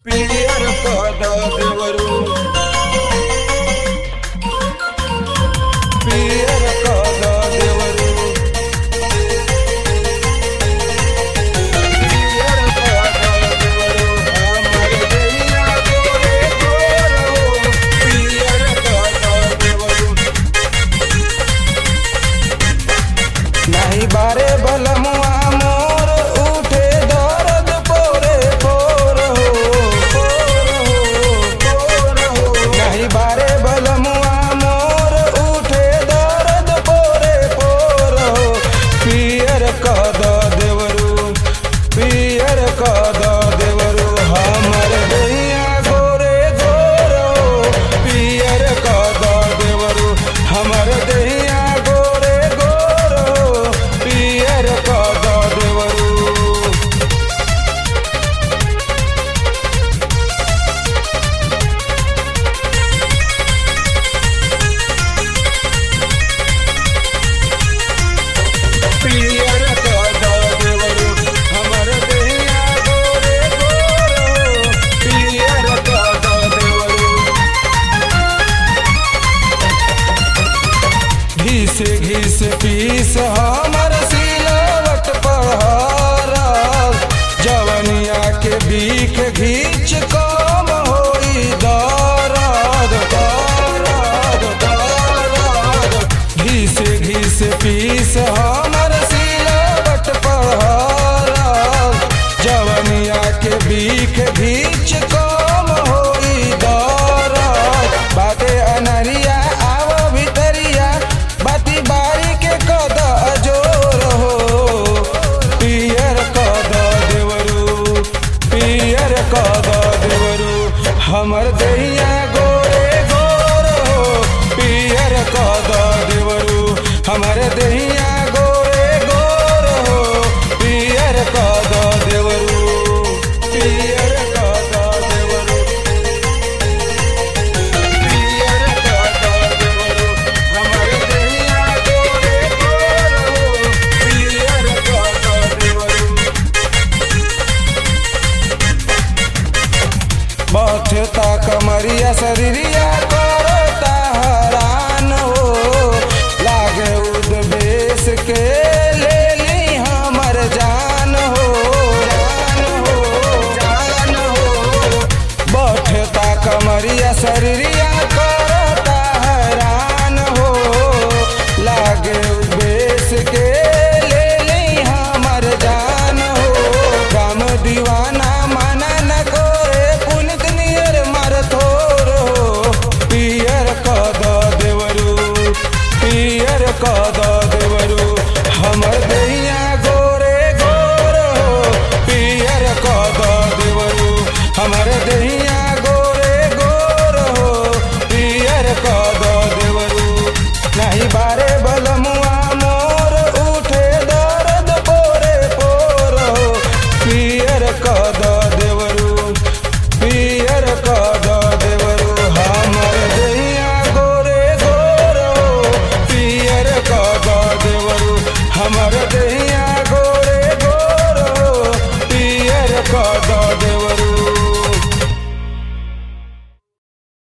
पियर कदा देवरू पियर कदा देवरू पियर कदा देवरू हमर दैया गोरे गोरो पियर कदा देवरू नहीं बारे बलमुआ मोर उठे दर्द पोरे पोर हो नहीं बारे बलमुआ मोर उठे दर्द पोरे पोर हो पियर कदा देवरू पियर कदा देवरू हमर दैया गोरे गोरो पियर कदा देवरू हमर दैया गोरे गोरो पियर कदा देवरू पियर कदा देवरू हमर दैया गोरे गोरो पियर कदा देवरू घिस घिस पीस हमर सिलवट पहरल जवनिया के बीख घीच कम होई दरद दरद दरद घिस घिस पीस हमर सिलवट पहरल जवनिया के बीख घीच कम होई दरद बाटे अनरिया आव भितरिया बाती बारी के कदा जोर हो पियर कदा देवरू पियर कदा देवरू हमर दैया गोरे गोर हो पियर कदा देवरू हमर दैया गोरे गोर हो पियर कदा देवरू पियर कदा देवरू पियर कदा देवरू हमर दैया गोरे गोर हो पियर कदा देवरू बथता कमरिया शरीरिया करता हरान हो लागे उद्वेश के ले ली हमर जान हो जान हो जान हो बथता कमरिया शरीरिया